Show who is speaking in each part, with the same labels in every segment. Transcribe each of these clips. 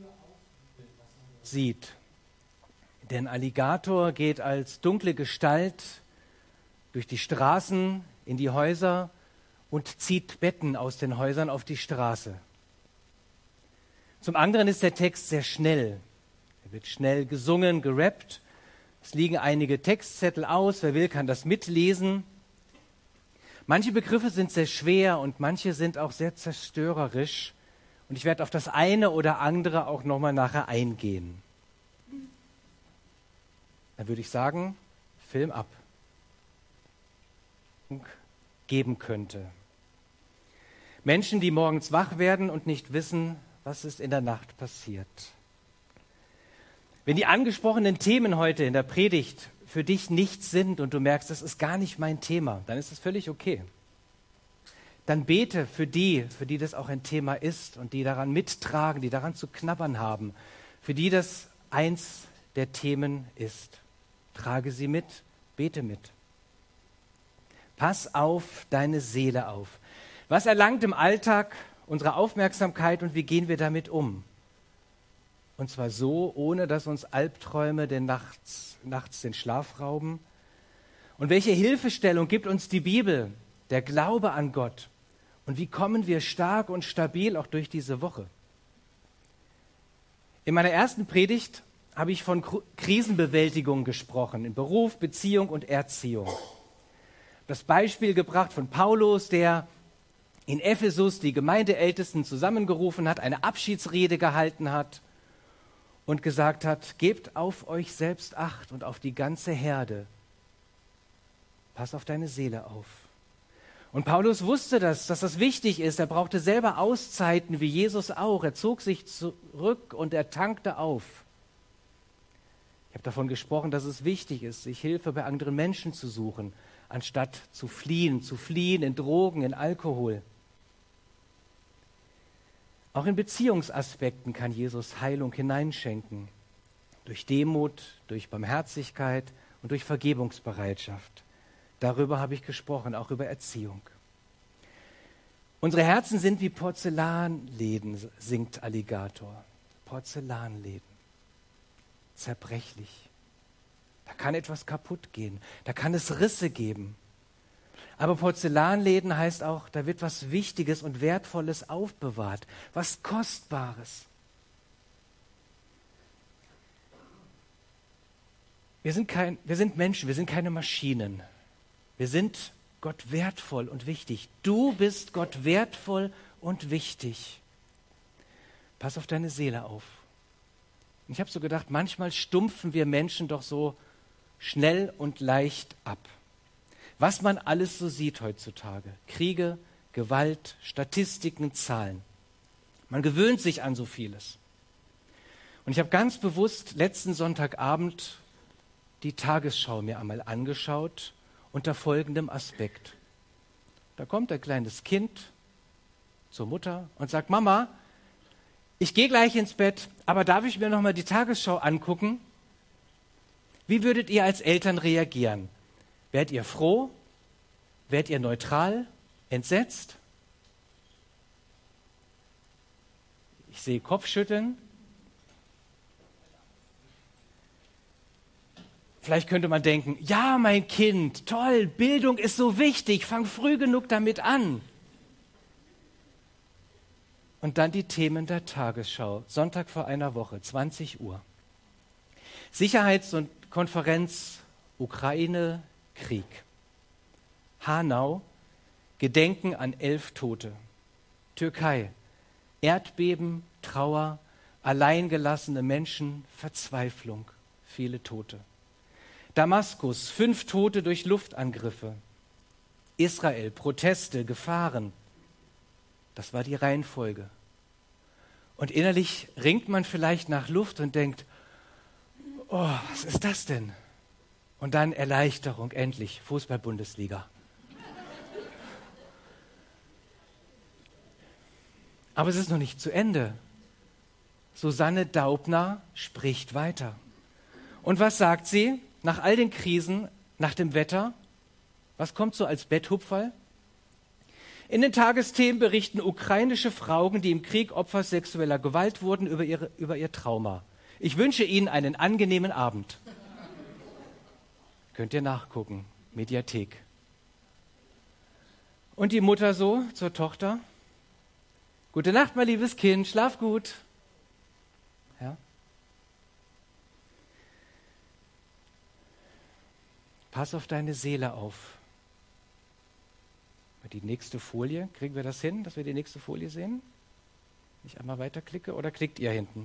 Speaker 1: sieht. Denn Alligator geht als dunkle Gestalt durch die Straßen in die Häuser und zieht Betten aus den Häusern auf die Straße. Zum anderen ist der Text sehr schnell. Er wird schnell gesungen, gerappt. Es liegen einige Textzettel aus. Wer will, kann das mitlesen. Manche Begriffe sind sehr schwer und manche sind auch sehr zerstörerisch. Und ich werde auf das eine oder andere auch nochmal nachher eingehen. Dann würde ich sagen, Film ab. Geben könnte. Menschen, die morgens wach werden und nicht wissen, was ist in der Nacht passiert. Wenn die angesprochenen Themen heute in der Predigt für dich nichts sind und du merkst, das ist gar nicht mein Thema, dann ist es völlig okay. Dann bete für die das auch ein Thema ist und die daran mittragen, die daran zu knabbern haben, für die das eins der Themen ist. Trage sie mit, bete mit. Pass auf deine Seele auf. Was erlangt im Alltag unsere Aufmerksamkeit und wie gehen wir damit um? Und zwar so, ohne dass uns Albträume nachts den Schlaf rauben. Und welche Hilfestellung gibt uns die Bibel, der Glaube an Gott? Und wie kommen wir stark und stabil auch durch diese Woche? In meiner ersten Predigt habe ich von Krisenbewältigung gesprochen, in Beruf, Beziehung und Erziehung. Das Beispiel gebracht von Paulus, der in Ephesus die Gemeindeältesten zusammengerufen hat, eine Abschiedsrede gehalten hat und gesagt hat, gebt auf euch selbst Acht und auf die ganze Herde. Pass auf deine Seele auf. Und Paulus wusste dass das wichtig ist. Er brauchte selber Auszeiten, wie Jesus auch. Er zog sich zurück und er tankte auf. Ich habe davon gesprochen, dass es wichtig ist, sich Hilfe bei anderen Menschen zu suchen, anstatt zu fliehen in Drogen, in Alkohol. Auch in Beziehungsaspekten kann Jesus Heilung hineinschenken. Durch Demut, durch Barmherzigkeit und durch Vergebungsbereitschaft. Darüber habe ich gesprochen, auch über Erziehung. Unsere Herzen sind wie Porzellanläden, singt Alligator. Porzellanläden. Zerbrechlich. Da kann etwas kaputt gehen. Da kann es Risse geben. Aber Porzellanläden heißt auch, da wird was Wichtiges und Wertvolles aufbewahrt. Was Kostbares. Wir sind Menschen, wir sind keine Maschinen. Wir sind Gott wertvoll und wichtig. Du bist Gott wertvoll und wichtig. Pass auf deine Seele auf. Ich habe so gedacht, manchmal stumpfen wir Menschen doch so schnell und leicht ab. Was man alles so sieht heutzutage. Kriege, Gewalt, Statistiken, Zahlen. Man gewöhnt sich an so vieles. Und ich habe ganz bewusst letzten Sonntagabend die Tagesschau mir einmal angeschaut unter folgendem Aspekt. Da kommt ein kleines Kind zur Mutter und sagt, Mama, ich gehe gleich ins Bett, aber darf ich mir noch mal die Tagesschau angucken? Wie würdet ihr als Eltern reagieren? Wärt ihr froh? Wärt ihr neutral? Entsetzt? Ich sehe Kopfschütteln. Vielleicht könnte man denken, ja, mein Kind, toll, Bildung ist so wichtig, fang früh genug damit an. Und dann die Themen der Tagesschau, Sonntag vor einer Woche, 20 Uhr. Sicherheits- und Konferenz Ukraine, Krieg. Hanau, Gedenken an 11 Tote. Türkei, Erdbeben, Trauer, alleingelassene Menschen, Verzweiflung, viele Tote. Damaskus, 5 Tote durch Luftangriffe. Israel, Proteste, Gefahren. Das war die Reihenfolge. Und innerlich ringt man vielleicht nach Luft und denkt, oh, was ist das denn? Und dann Erleichterung, endlich, Fußball-Bundesliga. Aber es ist noch nicht zu Ende. Susanne Daubner spricht weiter. Und was sagt sie nach all den Krisen, nach dem Wetter? Was kommt so als Betthupferl? In den Tagesthemen berichten ukrainische Frauen, die im Krieg Opfer sexueller Gewalt wurden, über ihr Trauma. Ich wünsche Ihnen einen angenehmen Abend. Könnt ihr nachgucken, Mediathek. Und die Mutter so zur Tochter: Gute Nacht, mein liebes Kind, schlaf gut. Ja? Pass auf deine Seele auf. Die nächste Folie, kriegen wir das hin, dass wir die nächste Folie sehen? Ich einmal weiterklicke oder klickt ihr hinten?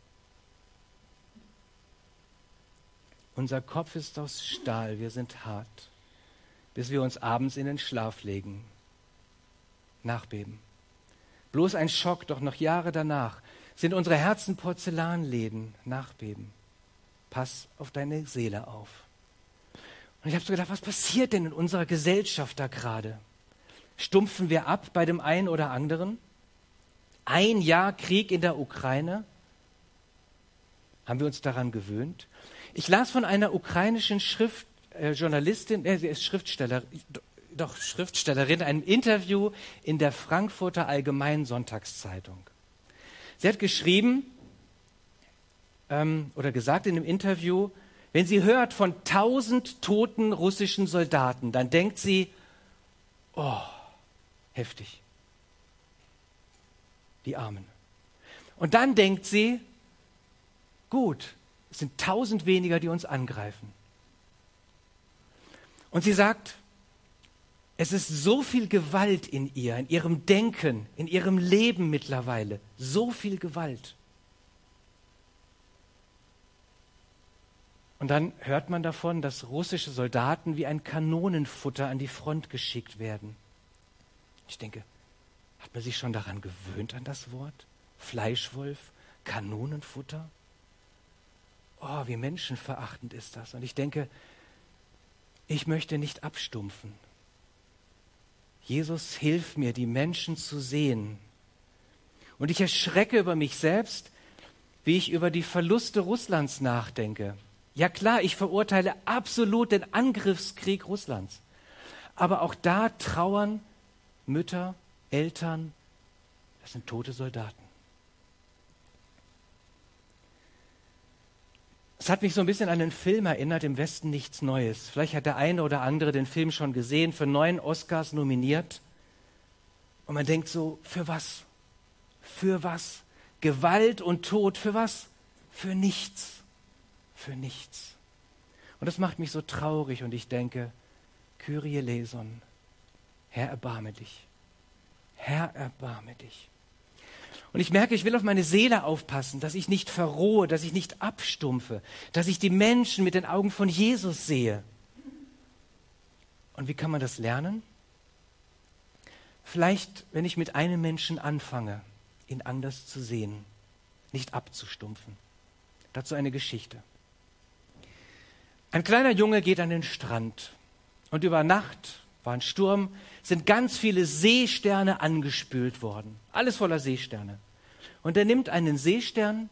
Speaker 1: Unser Kopf ist aus Stahl, wir sind hart, bis wir uns abends in den Schlaf legen. Nachbeben. Bloß ein Schock, doch noch Jahre danach sind unsere Herzen Porzellanläden. Nachbeben. Pass auf deine Seele auf. Und ich habe so gedacht, was passiert denn in unserer Gesellschaft da gerade? Stumpfen wir ab bei dem einen oder anderen? 1 Jahr Krieg in der Ukraine? Haben wir uns daran gewöhnt? Ich las von einer ukrainischen Journalistin, sie ist Schriftstellerin, ein Interview in der Frankfurter Allgemeinen Sonntagszeitung. Sie hat geschrieben oder gesagt in dem Interview, wenn sie hört von 1000 toten russischen Soldaten, dann denkt sie, oh, heftig. Die Armen. Und dann denkt sie, gut, es sind 1000 weniger, die uns angreifen. Und sie sagt, es ist so viel Gewalt in ihr, in ihrem Denken, in ihrem Leben mittlerweile. So viel Gewalt. Und dann hört man davon, dass russische Soldaten wie ein Kanonenfutter an die Front geschickt werden. Ich denke, hat man sich schon daran gewöhnt an das Wort? Fleischwolf, Kanonenfutter? Oh, wie menschenverachtend ist das. Und ich denke, ich möchte nicht abstumpfen. Jesus, hilf mir, die Menschen zu sehen. Und ich erschrecke über mich selbst, wie ich über die Verluste Russlands nachdenke. Ja klar, ich verurteile absolut den Angriffskrieg Russlands. Aber auch da trauern Mütter, Eltern, das sind tote Soldaten. Es hat mich so ein bisschen an einen Film erinnert, Im Westen nichts Neues. Vielleicht hat der eine oder andere den Film schon gesehen, für 9 Oscars nominiert. Und man denkt so, für was? Für was? Gewalt und Tod, für was? Für nichts. Für nichts. Und das macht mich so traurig und ich denke, Kyrie eleison, Herr, erbarme dich. Herr, erbarme dich. Und ich merke, ich will auf meine Seele aufpassen, dass ich nicht verrohe, dass ich nicht abstumpfe, dass ich die Menschen mit den Augen von Jesus sehe. Und wie kann man das lernen? Vielleicht, wenn ich mit einem Menschen anfange, ihn anders zu sehen, nicht abzustumpfen. Dazu eine Geschichte. Ein kleiner Junge geht an den Strand und über Nacht war ein Sturm, sind ganz viele Seesterne angespült worden. Alles voller Seesterne. Und er nimmt einen Seestern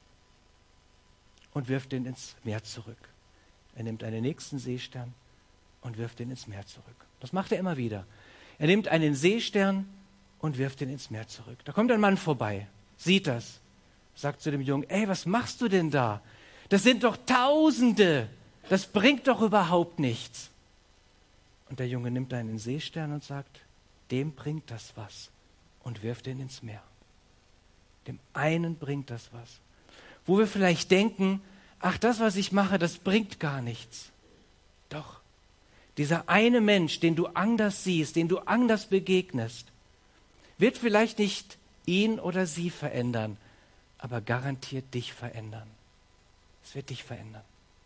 Speaker 1: und wirft ihn ins Meer zurück. Er nimmt einen nächsten Seestern und wirft ihn ins Meer zurück. Das macht er immer wieder. Er nimmt einen Seestern und wirft ihn ins Meer zurück. Da kommt ein Mann vorbei, sieht das, sagt zu dem Jungen, ey, was machst du denn da? Das sind doch Tausende. Das bringt doch überhaupt nichts. Und der Junge nimmt einen Seestern und sagt, dem bringt das was und wirft ihn ins Meer. Dem einen bringt das was. Wo wir vielleicht denken, ach, das, was ich mache, das bringt gar nichts. Doch, dieser eine Mensch, den du anders siehst, den du anders begegnest, wird vielleicht nicht ihn oder sie verändern, aber garantiert dich verändern. Es wird dich verändern.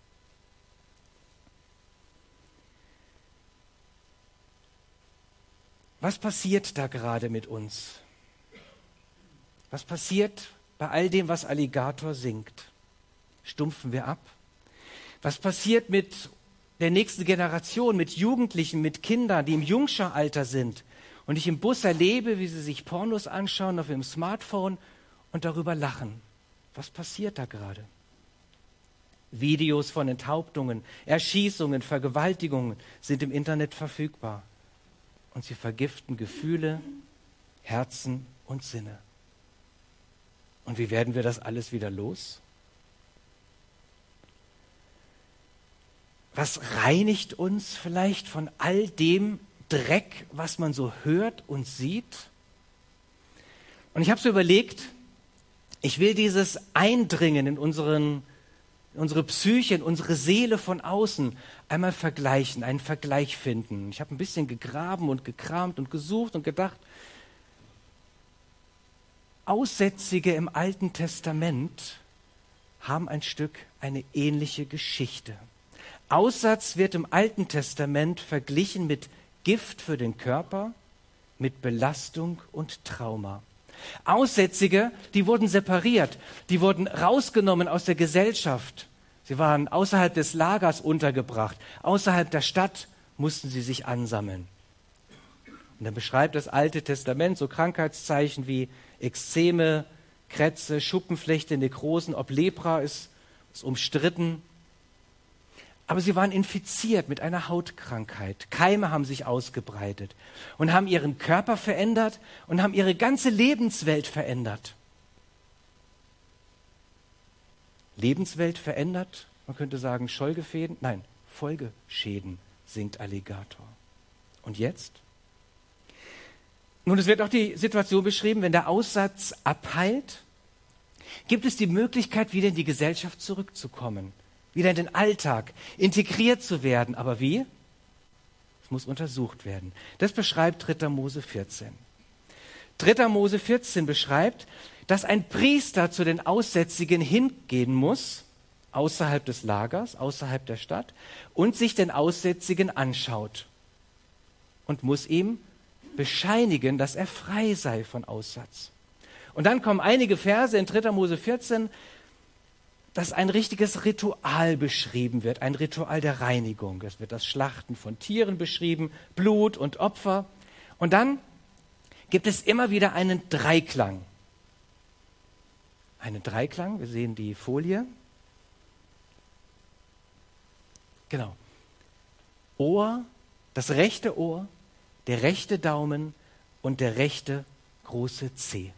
Speaker 1: Was passiert da gerade mit uns? Was passiert bei all dem, was Alligator singt? Stumpfen wir ab? Was passiert mit der nächsten Generation, mit Jugendlichen, mit Kindern, die im Jungscharalter sind und ich im Bus erlebe, wie sie sich Pornos anschauen auf ihrem Smartphone und darüber lachen? Was passiert da gerade? Videos von Enthauptungen, Erschießungen, Vergewaltigungen sind im Internet verfügbar. und sie vergiften Gefühle, Herzen und Sinne. Und wie werden wir das alles wieder los? Was reinigt uns vielleicht von all dem Dreck, was man so hört und sieht? Und ich habe so überlegt, ich will dieses Eindringen in unsere Psyche, in unsere Seele von außen einmal vergleichen, einen Vergleich finden. Ich habe ein bisschen gegraben und gekramt und gesucht und gedacht, Aussätzige im Alten Testament haben ein Stück eine ähnliche Geschichte. Aussatz wird im Alten Testament verglichen mit Gift für den Körper, mit Belastung und Trauma. Aussätzige, die wurden separiert, die wurden rausgenommen aus der Gesellschaft. Sie waren außerhalb des Lagers untergebracht, außerhalb der Stadt mussten sie sich ansammeln. Und dann beschreibt das Alte Testament so Krankheitszeichen wie Ekzeme, Krätze, Schuppenflechte, Nekrosen, ob Lepra ist umstritten. Aber sie waren infiziert mit einer Hautkrankheit. Keime haben sich ausgebreitet und haben ihren Körper verändert und haben ihre ganze Lebenswelt verändert. Lebenswelt verändert, man könnte sagen Folgeschäden, singt Alligator. Und jetzt? Nun, es wird auch die Situation beschrieben, wenn der Aussatz abheilt, gibt es die Möglichkeit, wieder in die Gesellschaft zurückzukommen. Wieder in den Alltag, integriert zu werden. Aber wie? Es muss untersucht werden. Das beschreibt 3. Mose 14. 3. Mose 14 beschreibt, dass ein Priester zu den Aussätzigen hingehen muss, außerhalb des Lagers, außerhalb der Stadt, und sich den Aussätzigen anschaut und muss ihm bescheinigen, dass er frei sei von Aussatz. Und dann kommen einige Verse in 3. Mose 14, dass ein richtiges Ritual beschrieben wird, ein Ritual der Reinigung. Es wird das Schlachten von Tieren beschrieben, Blut und Opfer. Und dann gibt es immer wieder einen Dreiklang. Einen Dreiklang, wir sehen die Folie. Genau. Ohr, das rechte Ohr, der rechte Daumen und der rechte große Zeh.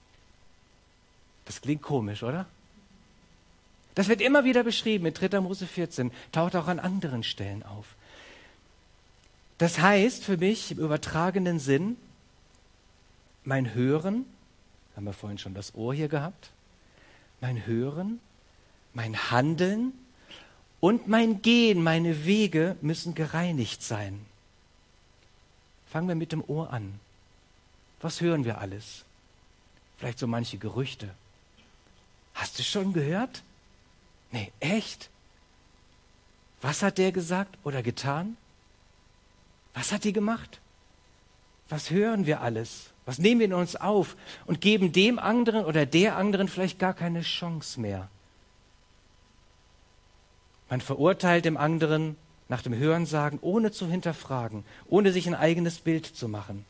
Speaker 1: Das klingt komisch, oder? Das wird immer wieder beschrieben in 3. Mose 14, taucht auch an anderen Stellen auf. Das heißt für mich im übertragenen Sinn, mein Hören, haben wir vorhin schon das Ohr hier gehabt, mein Hören, mein Handeln und mein Gehen, meine Wege müssen gereinigt sein. Fangen wir mit dem Ohr an. Was hören wir alles? Vielleicht so manche Gerüchte. Hast du schon gehört? Nee, echt? Was hat der gesagt oder getan? Was hat die gemacht? Was hören wir alles? Was nehmen wir in uns auf und geben dem anderen oder der anderen vielleicht gar keine Chance mehr? Man verurteilt dem anderen nach dem Hörensagen, ohne zu hinterfragen, ohne sich ein eigenes Bild zu machen.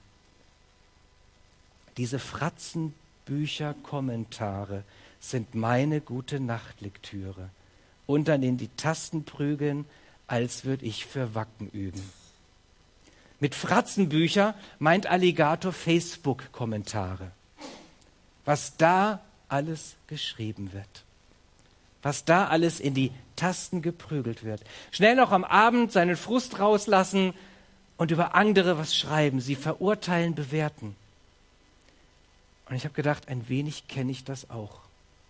Speaker 1: Diese Fratzenbücher, Kommentare sind meine Gute-Nacht-Lektüre und dann in die Tasten prügeln, als würde ich für Wacken üben. Mit Fratzenbücher meint Alligator Facebook-Kommentare. Was da alles geschrieben wird. Was da alles in die Tasten geprügelt wird. Schnell noch am Abend seinen Frust rauslassen und über andere was schreiben. Sie verurteilen, bewerten. Und ich habe gedacht, ein wenig kenne ich das auch.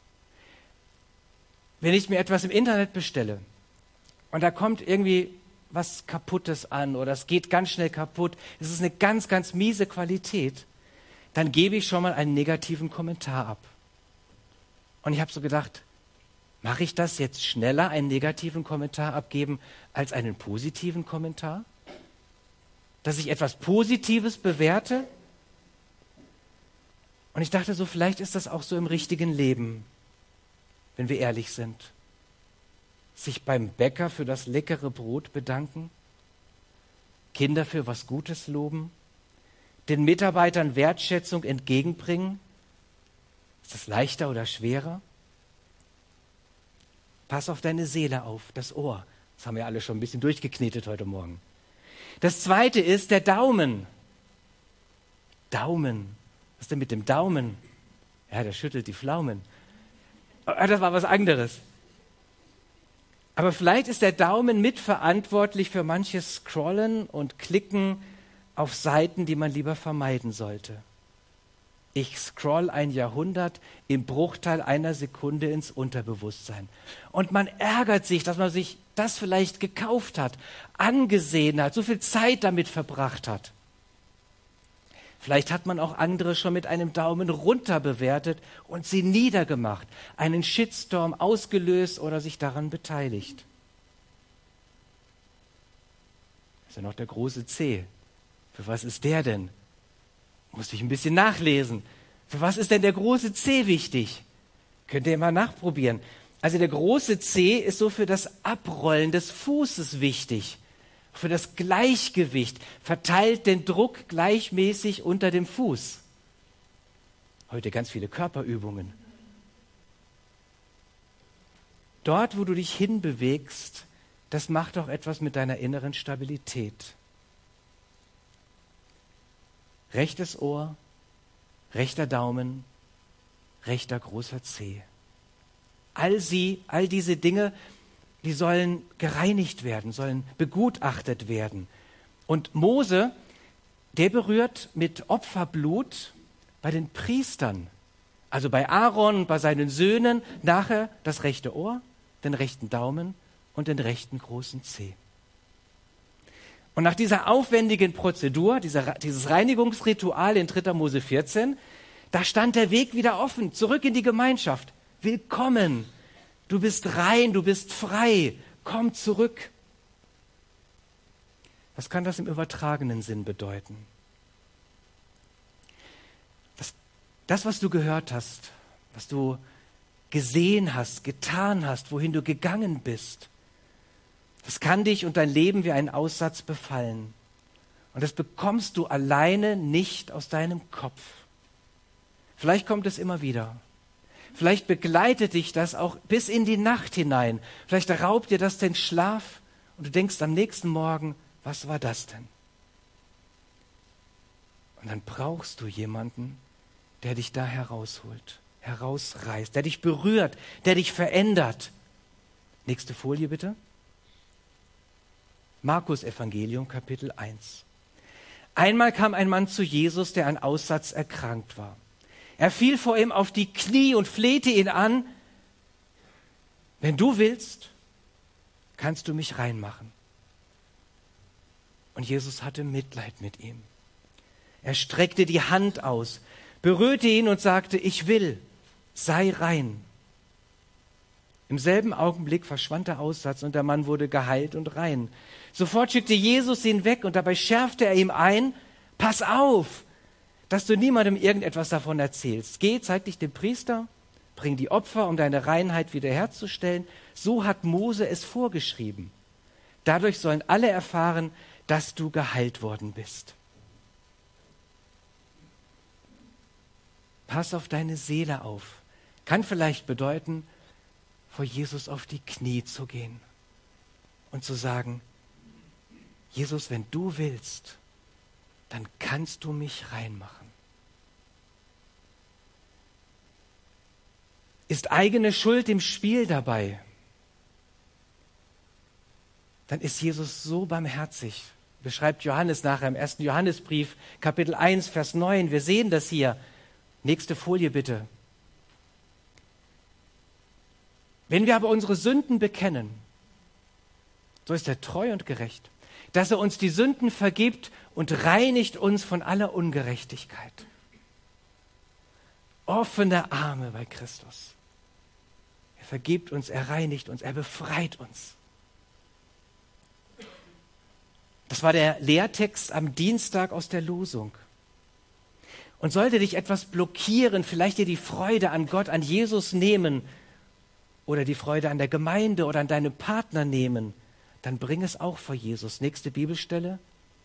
Speaker 1: Wenn ich mir etwas im Internet bestelle und da kommt irgendwie was Kaputtes an oder es geht ganz schnell kaputt, es ist eine ganz, ganz miese Qualität, dann gebe ich schon mal einen negativen Kommentar ab. Und ich habe so gedacht, mache ich das jetzt schneller, einen negativen Kommentar abgeben, als einen positiven Kommentar? Dass ich etwas Positives bewerte? Und ich dachte so, vielleicht ist das auch so im richtigen Leben, wenn wir ehrlich sind. Sich beim Bäcker für das leckere Brot bedanken, Kinder für was Gutes loben, den Mitarbeitern Wertschätzung entgegenbringen. Ist das leichter oder schwerer? Pass auf deine Seele auf, das Ohr. Das haben wir alle schon ein bisschen durchgeknetet heute Morgen. Das zweite ist der Daumen. Daumen. Was ist denn mit dem Daumen? Ja, der schüttelt die Pflaumen. Das war was anderes. Aber vielleicht ist der Daumen mitverantwortlich für manches Scrollen und Klicken auf Seiten, die man lieber vermeiden sollte. Ich scroll ein Jahrhundert im Bruchteil einer Sekunde ins Unterbewusstsein. Und man ärgert sich, dass man sich das vielleicht gekauft hat, angesehen hat, so viel Zeit damit verbracht hat. Vielleicht hat man auch andere schon mit einem Daumen runter bewertet und sie niedergemacht, einen Shitstorm ausgelöst oder sich daran beteiligt. Das ist ja noch der große C. Für was ist der denn? Muss ich ein bisschen nachlesen. Für was ist denn der große C wichtig? Könnt ihr mal nachprobieren. Also der große C ist so für das Abrollen des Fußes wichtig. Für das Gleichgewicht, verteilt den Druck gleichmäßig unter dem Fuß. Heute ganz viele Körperübungen. Dort, wo du dich hinbewegst, das macht auch etwas mit deiner inneren Stabilität. Rechtes Ohr, rechter Daumen, rechter großer Zeh. All diese Dinge, die sollen gereinigt werden, sollen begutachtet werden. Und Mose, der berührt mit Opferblut bei den Priestern, also bei Aaron und bei seinen Söhnen, nachher das rechte Ohr, den rechten Daumen und den rechten großen Zeh. Und nach dieser aufwendigen Prozedur, dieses Reinigungsritual in 3. Mose 14, da stand der Weg wieder offen, zurück in die Gemeinschaft. Willkommen, du bist rein, du bist frei, komm zurück. Was kann das im übertragenen Sinn bedeuten? Das, was du gehört hast, was du gesehen hast, getan hast, wohin du gegangen bist, das kann dich und dein Leben wie einen Aussatz befallen. Und das bekommst du alleine nicht aus deinem Kopf. Vielleicht kommt es immer wieder. Vielleicht begleitet dich das auch bis in die Nacht hinein. Vielleicht raubt dir das den Schlaf und du denkst am nächsten Morgen, was war das denn? Und dann brauchst du jemanden, der dich da herausholt, herausreißt, der dich berührt, der dich verändert. Nächste Folie bitte. Markus Evangelium, Kapitel 1. Einmal kam ein Mann zu Jesus, der an Aussatz erkrankt war. Er fiel vor ihm auf die Knie und flehte ihn an, wenn du willst, kannst du mich reinmachen. Und Jesus hatte Mitleid mit ihm. Er streckte die Hand aus, berührte ihn und sagte, ich will, sei rein. Im selben Augenblick verschwand der Aussatz und der Mann wurde geheilt und rein. Sofort schickte Jesus ihn weg und dabei schärfte er ihm ein, pass auf, dass du niemandem irgendetwas davon erzählst. Geh, zeig dich dem Priester, bring die Opfer, um deine Reinheit wiederherzustellen. So hat Mose es vorgeschrieben. Dadurch sollen alle erfahren, dass du geheilt worden bist. Pass auf deine Seele auf. Kann vielleicht bedeuten, vor Jesus auf die Knie zu gehen und zu sagen, Jesus, wenn du willst, dann kannst du mich reinmachen. Ist eigene Schuld im Spiel dabei, dann ist Jesus so barmherzig. Beschreibt Johannes nachher im 1. Johannesbrief, Kapitel 1, Vers 9. Wir sehen das hier. Nächste Folie bitte. Wenn wir aber unsere Sünden bekennen, so ist er treu und gerecht, dass er uns die Sünden vergibt und reinigt uns von aller Ungerechtigkeit. Offene Arme bei Christus. Er vergibt uns, er reinigt uns, er befreit uns. Das war der Lehrtext am Dienstag aus der Losung. Und sollte dich etwas blockieren, vielleicht dir die Freude an Gott, an Jesus nehmen oder die Freude an der Gemeinde oder an deinem Partner nehmen, dann bring es auch vor Jesus. Nächste Bibelstelle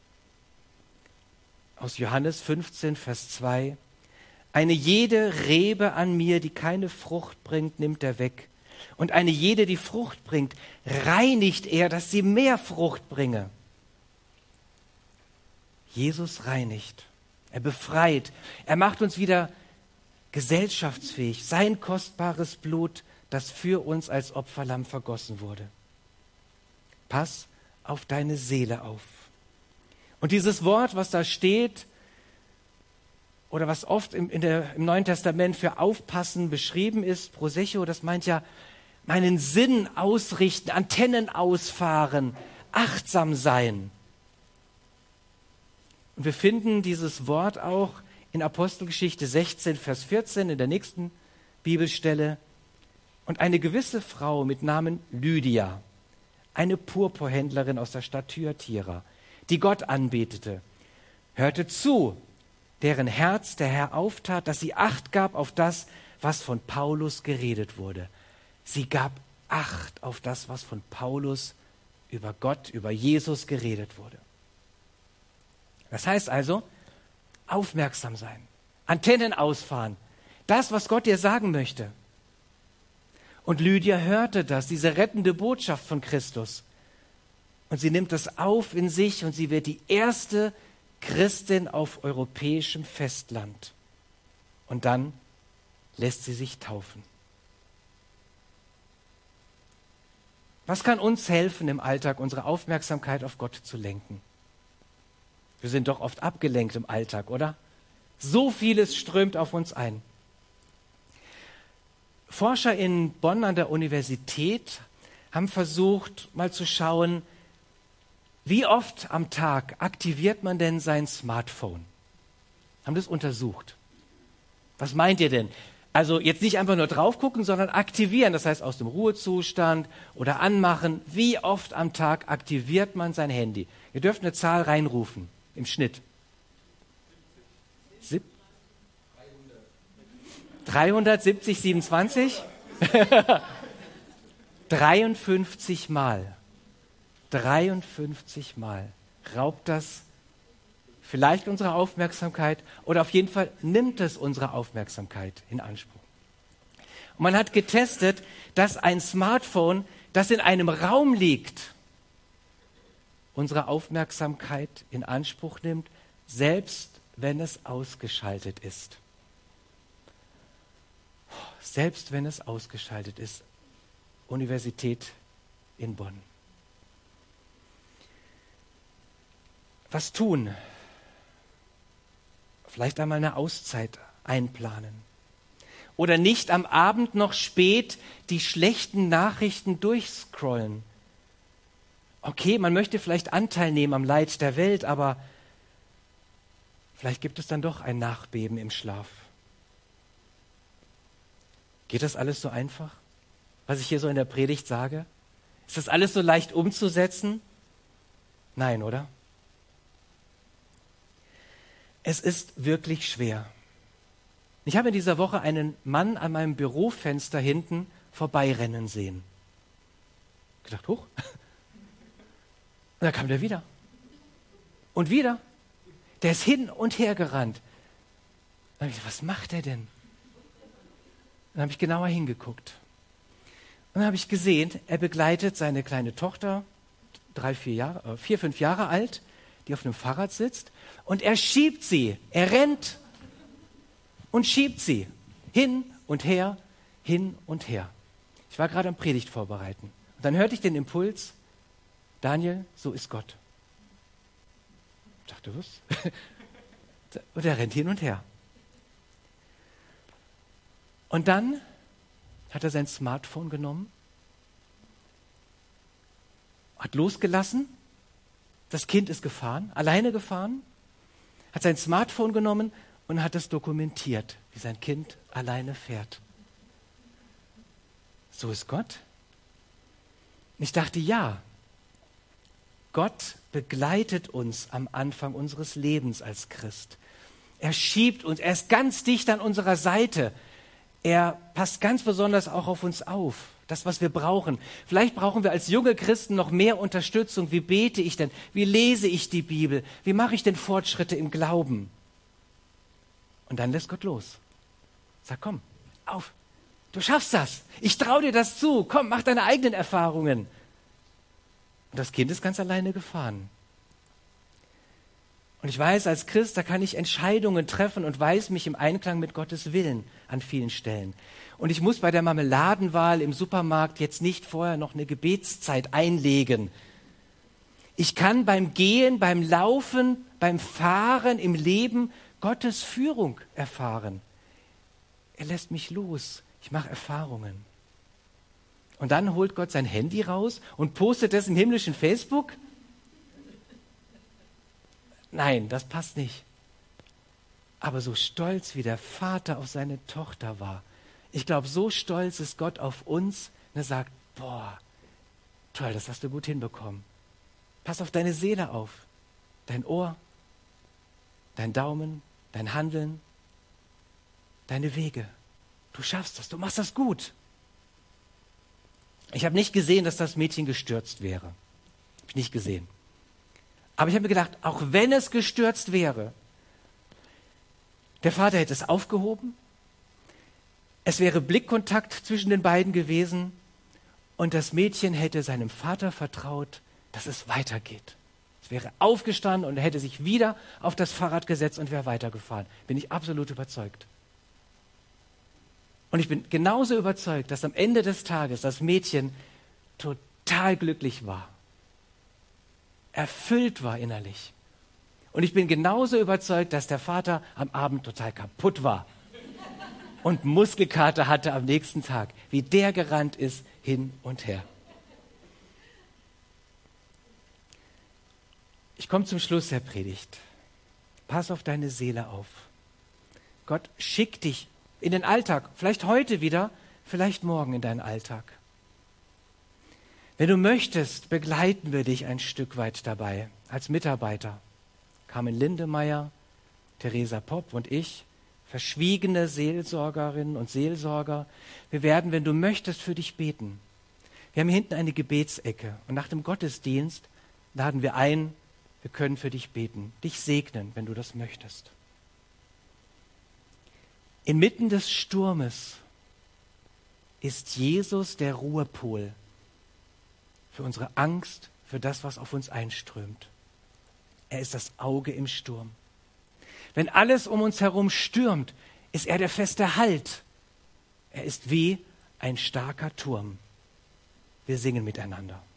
Speaker 1: aus Johannes 15, Vers 2. Eine jede Rebe an mir, die keine Frucht bringt, nimmt er weg. Und eine jede, die Frucht bringt, reinigt er, dass sie mehr Frucht bringe. Jesus reinigt. Er befreit. Er macht uns wieder gesellschaftsfähig. Sein kostbares Blut, das für uns als Opferlamm vergossen wurde. Pass auf deine Seele auf. Und dieses Wort, was da steht, oder was oft im Neuen Testament für Aufpassen beschrieben ist, Prosecho, das meint ja meinen Sinn ausrichten, Antennen ausfahren, achtsam sein. Und wir finden dieses Wort auch in Apostelgeschichte 16, Vers 14, in der nächsten Bibelstelle. Und eine gewisse Frau mit Namen Lydia, eine Purpurhändlerin aus der Stadt Thyatira, die Gott anbetete, hörte zu, deren Herz der Herr auftat, dass sie Acht gab auf das, was von Paulus geredet wurde. Sie gab Acht auf das, was von Paulus über Gott, über Jesus geredet wurde. Das heißt also, aufmerksam sein, Antennen ausfahren, das, was Gott dir sagen möchte. Und Lydia hörte das, diese rettende Botschaft von Christus. Und sie nimmt das auf in sich und sie wird die erste Christin auf europäischem Festland. Und dann lässt sie sich taufen. Was kann uns helfen, im Alltag unsere Aufmerksamkeit auf Gott zu lenken? Wir sind doch oft abgelenkt im Alltag, oder? So vieles strömt auf uns ein. Forscher in Bonn an der Universität haben versucht, mal zu schauen, wie oft am Tag aktiviert man denn sein Smartphone? Haben das untersucht. Was meint ihr denn? Also jetzt nicht einfach nur drauf gucken, sondern aktivieren, das heißt aus dem Ruhezustand oder anmachen. Wie oft am Tag aktiviert man sein Handy? Ihr dürft eine Zahl reinrufen, im Schnitt. 370, 27? 53 Mal. 53 Mal raubt das vielleicht unsere Aufmerksamkeit oder auf jeden Fall nimmt es unsere Aufmerksamkeit in Anspruch. Und man hat getestet, dass ein Smartphone, das in einem Raum liegt, unsere Aufmerksamkeit in Anspruch nimmt, selbst wenn es ausgeschaltet ist. Selbst wenn es ausgeschaltet ist. Universität in Bonn. Was tun? Vielleicht einmal eine Auszeit einplanen. Oder nicht am Abend noch spät die schlechten Nachrichten durchscrollen. Okay, man möchte vielleicht Anteil nehmen am Leid der Welt, aber vielleicht gibt es dann doch ein Nachbeben im Schlaf. Geht das alles so einfach, was ich hier so in der Predigt sage? Ist das alles so leicht umzusetzen? Nein, oder? Es ist wirklich schwer. Ich habe in dieser Woche einen Mann an meinem Bürofenster hinten vorbeirennen sehen. Ich gedacht, hoch. Und dann kam der wieder. Und wieder. Der ist hin und her gerannt. Dann habe ich gedacht, was macht er denn? Dann habe ich genauer hingeguckt. Und dann habe ich gesehen, er begleitet seine kleine Tochter, 4, 5 Jahre alt, die auf einem Fahrrad sitzt. Und er schiebt sie. Er rennt und schiebt sie. Hin und her, hin und her. Ich war gerade am Predigt vorbereiten. Und dann hörte ich den Impuls, Daniel, so ist Gott. Ich dachte, was? Und er rennt hin und her. Und dann hat er sein Smartphone genommen, hat losgelassen, das Kind ist gefahren, alleine gefahren, hat sein Smartphone genommen und hat es dokumentiert, wie sein Kind alleine fährt. So ist Gott. Und ich dachte, ja, Gott begleitet uns am Anfang unseres Lebens als Christ. Er schiebt uns, er ist ganz dicht an unserer Seite. Er passt ganz besonders auch auf uns auf, das, was wir brauchen. Vielleicht brauchen wir als junge Christen noch mehr Unterstützung. Wie bete ich denn? Wie lese ich die Bibel? Wie mache ich denn Fortschritte im Glauben? Und dann lässt Gott los. Sag, komm, auf, du schaffst das. Ich traue dir das zu. Komm, mach deine eigenen Erfahrungen. Und das Kind ist ganz alleine gefahren. Und ich weiß, als Christ, da kann ich Entscheidungen treffen und weiß mich im Einklang mit Gottes Willen an vielen Stellen. Und ich muss bei der Marmeladenwahl im Supermarkt jetzt nicht vorher noch eine Gebetszeit einlegen. Ich kann beim Gehen, beim Laufen, beim Fahren im Leben Gottes Führung erfahren. Er lässt mich los. Ich mache Erfahrungen. Und dann holt Gott sein Handy raus und postet es im himmlischen Facebook? Nein, das passt nicht. Aber so stolz wie der Vater auf seine Tochter war, ich glaube, so stolz ist Gott auf uns, und er sagt, boah, toll, das hast du gut hinbekommen. Pass auf deine Seele auf, dein Ohr, dein Daumen, dein Handeln, deine Wege. Du schaffst das, du machst das gut. Ich habe nicht gesehen, dass das Mädchen gestürzt wäre. Habe ich nicht gesehen. Aber ich habe mir gedacht, auch wenn es gestürzt wäre, der Vater hätte es aufgehoben, es wäre Blickkontakt zwischen den beiden gewesen und das Mädchen hätte seinem Vater vertraut, dass es weitergeht. Es wäre aufgestanden und er hätte sich wieder auf das Fahrrad gesetzt und wäre weitergefahren. Bin ich absolut überzeugt. Und ich bin genauso überzeugt, dass am Ende des Tages das Mädchen total glücklich war. Erfüllt war innerlich. Und ich bin genauso überzeugt, dass der Vater am Abend total kaputt war und Muskelkater hatte am nächsten Tag, wie der gerannt ist hin und her. Ich komme zum Schluss der Predigt. Pass auf deine Seele auf. Gott schickt dich in den Alltag, vielleicht heute wieder, vielleicht morgen in deinen Alltag. Wenn du möchtest, begleiten wir dich ein Stück weit dabei, als Mitarbeiter. Carmen Lindemeyer, Theresa Popp und ich, verschwiegene Seelsorgerinnen und Seelsorger. Wir werden, wenn du möchtest, für dich beten. Wir haben hier hinten eine Gebetsecke und nach dem Gottesdienst laden wir ein, wir können für dich beten, dich segnen, wenn du das möchtest. Inmitten des Sturmes ist Jesus der Ruhepol für unsere Angst, für das, was auf uns einströmt. Er ist das Auge im Sturm. Wenn alles um uns herum stürmt, ist er der feste Halt. Er ist wie ein starker Turm. Wir singen miteinander.